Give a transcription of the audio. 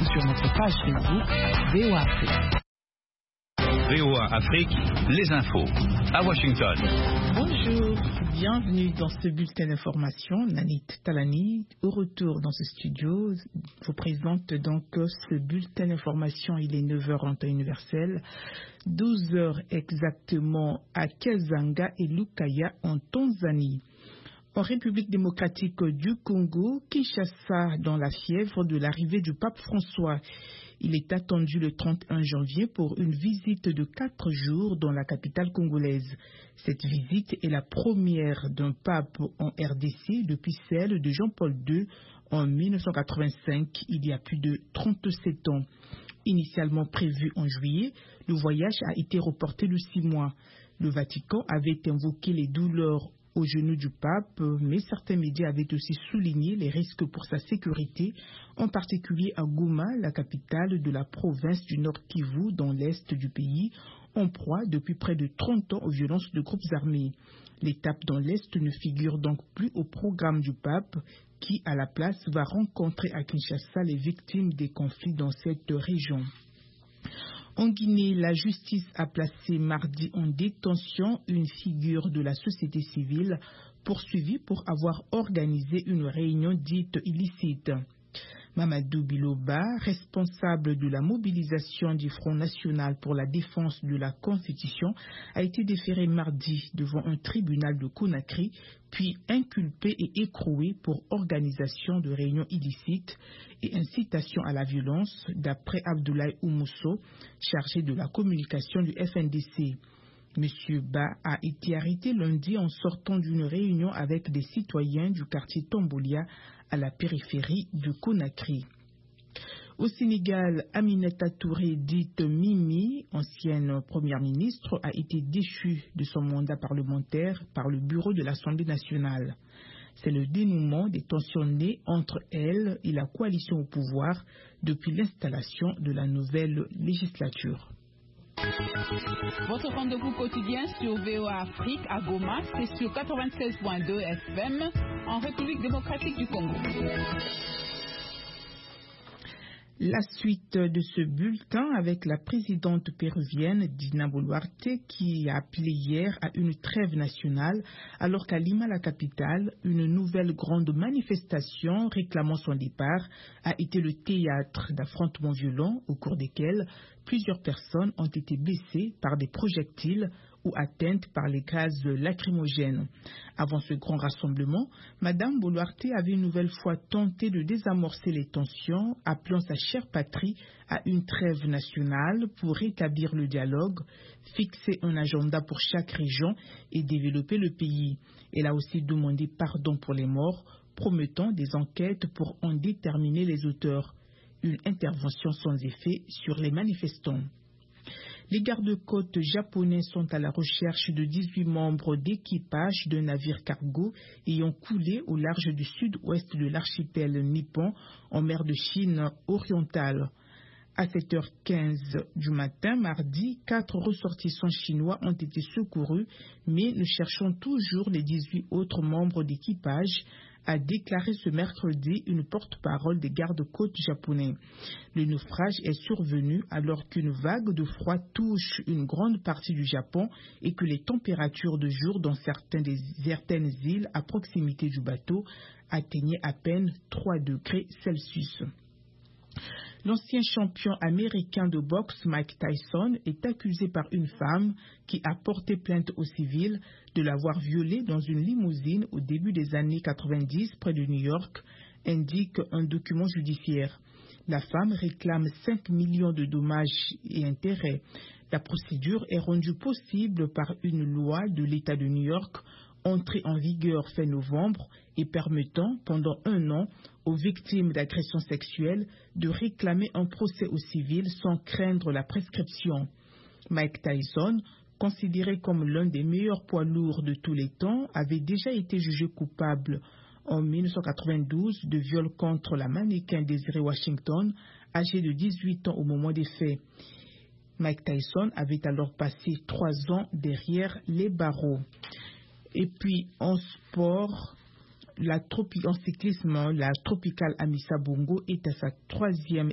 aussi sur notre page Facebook VOA Afrique. VOA Afrique, les infos à Washington. Bonjour, bienvenue dans ce bulletin d'information. Nanit Talani, au retour dans ce studio, vous présente donc ce bulletin d'information. Il est 9h en temps universel, 12h exactement à Kazanga et Lukaya en Tanzanie. En République démocratique du Congo, Kinshasa, dans la fièvre de l'arrivée du pape François. Il est attendu le 31 janvier pour une visite de 4 jours dans la capitale congolaise. Cette visite est la première d'un pape en RDC depuis celle de Jean-Paul II en 1985, il y a plus de 37 ans. Initialement prévu en juillet, le voyage a été reporté de 6 mois. Le Vatican avait invoqué les douleurs au genou du pape, mais certains médias avaient aussi souligné les risques pour sa sécurité, en particulier à Goma, la capitale de la province du Nord Kivu, dans l'est du pays, en proie depuis près de 30 ans aux violences de groupes armés. L'étape dans l'est ne figure donc plus au programme du pape, qui à la place va rencontrer à Kinshasa les victimes des conflits dans cette région. En Guinée, la justice a placé mardi en détention une figure de la société civile poursuivie pour avoir organisé une réunion dite illicite. Mamadou Biloba, responsable de la mobilisation du Front national pour la défense de la Constitution, a été déféré mardi devant un tribunal de Conakry, puis inculpé et écroué pour organisation de réunions illicites et incitation à la violence, d'après Abdoulaye Oumousso, chargé de la communication du FNDC. M. Ba a été arrêté lundi en sortant d'une réunion avec des citoyens du quartier Tombolia à la périphérie de Conakry. Au Sénégal, Aminata Touré, dite Mimi, ancienne première ministre, a été déchue de son mandat parlementaire par le bureau de l'Assemblée nationale. C'est le dénouement des tensions nées entre elle et la coalition au pouvoir depuis l'installation de la nouvelle législature. Votre rendez-vous quotidien sur VOA Afrique à Goma, c'est sur 96.2 FM en République démocratique du Congo. La suite de ce bulletin avec la présidente péruvienne Dina Boluarte qui a appelé hier à une trêve nationale alors qu'à Lima, la capitale, une nouvelle grande manifestation réclamant son départ a été le théâtre d'affrontements violents au cours desquels plusieurs personnes ont été blessées par des projectiles ou atteintes par les gaz lacrymogènes. Avant ce grand rassemblement, Mme Boluarte avait une nouvelle fois tenté de désamorcer les tensions, appelant sa chère patrie à une trêve nationale pour rétablir le dialogue, fixer un agenda pour chaque région et développer le pays. Elle a aussi demandé pardon pour les morts, promettant des enquêtes pour en déterminer les auteurs. Une intervention sans effet sur les manifestants. Les gardes-côtes japonais sont à la recherche de 18 membres d'équipage d'un navire cargo ayant coulé au large du sud-ouest de l'archipel nippon en mer de Chine orientale. À 7h15 du matin, mardi, 4 ressortissants chinois ont été secourus, mais nous cherchons toujours les 18 autres membres d'équipage, a déclaré ce mercredi une porte-parole des gardes-côtes japonais. Le naufrage est survenu alors qu'une vague de froid touche une grande partie du Japon et que les températures de jour dans certaines îles à proximité du bateau atteignaient à peine 3 degrés Celsius. L'ancien champion américain de boxe Mike Tyson est accusé par une femme qui a porté plainte aux civils de l'avoir violé dans une limousine au début des années 90 près de New York, indique un document judiciaire. La femme réclame 5 millions de dommages et intérêts. La procédure est rendue possible par une loi de l'État de New York entrée en vigueur fin novembre et permettant pendant 1 an aux victimes d'agressions sexuelles de réclamer un procès au civil sans craindre la prescription. Mike Tyson, considéré comme l'un des meilleurs poids lourds de tous les temps, avait déjà été jugé coupable en 1992 de viol contre la mannequin Desiree Washington, âgée de 18 ans au moment des faits. Mike Tyson avait alors passé 3 ans derrière les barreaux. Et puis en sport, en cyclisme, la Tropicale Amissa Bongo est à sa 3e